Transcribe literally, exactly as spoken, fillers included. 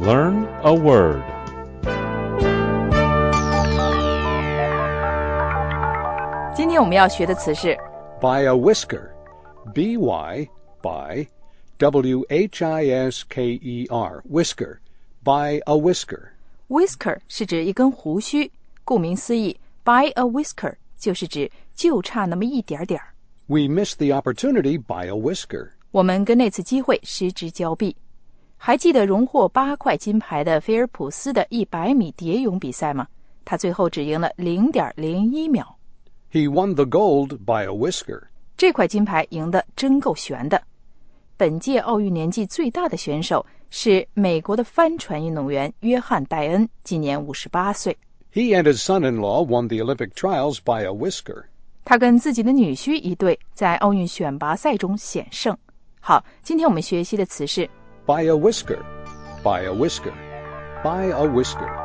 learn a word. 今天我们要学的词是 By a whisker. B Y by W H I S K E R. Whisker. By a whisker. Whisker 是指一根胡须，顾名思义 by a whisker 就是指就差那么一点点。 We missed the opportunity by a whisker. 我们跟那次机会失之交臂。还记得荣获八块金牌的菲尔普斯的一百米蝶泳比赛吗？他最后只赢了 零点零一秒。 He won the gold by a whisker. 这块金牌赢得真够悬的。本届奥运年纪最大的选手是美国的帆船运动员约翰·戴恩，今年五十八岁。 He and his son-in-law won the Olympic trials by a whisker. 他跟自己的女婿一对在奥运选拔赛中险胜。好，今天我们学习的词是 By a whisker. By a whisker. By a whisker.